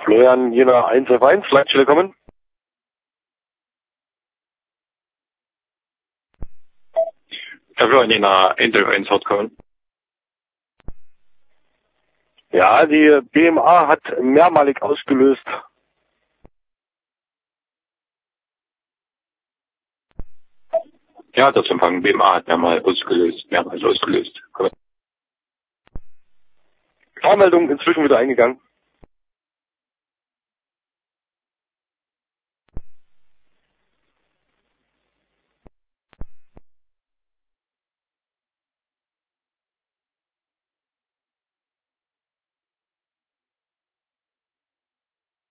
Florian Jena 1F1, Leitstelle kommen. Herr Florian Jena 1F1 hat kommen. Ja, die BMA hat mehrmalig ausgelöst. Ja, das Empfang BMA hat mehrmals ausgelöst. Fahrmeldung inzwischen wieder eingegangen.